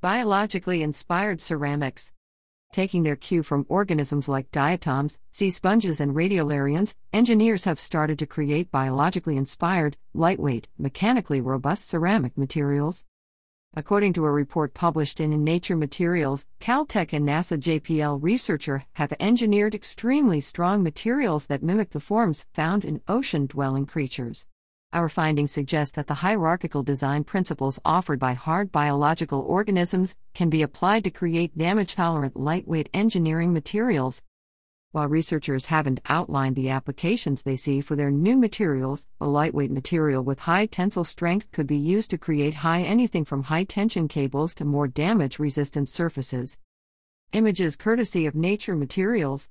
Biologically inspired ceramics. Taking their cue from organisms like diatoms, sea sponges, and radiolarians, engineers have started to create biologically inspired, lightweight, mechanically robust ceramic materials. According to a report published in Nature Materials, Caltech and NASA JPL researchers have engineered extremely strong materials that mimic the forms found in ocean-dwelling creatures. Our findings suggest that the hierarchical design principles offered by hard biological organisms can be applied to create damage-tolerant lightweight engineering materials. While researchers haven't outlined the applications they see for their new materials, a lightweight material with high tensile strength could be used to create anything from high-tension cables to more damage-resistant surfaces. Images courtesy of Nature Materials.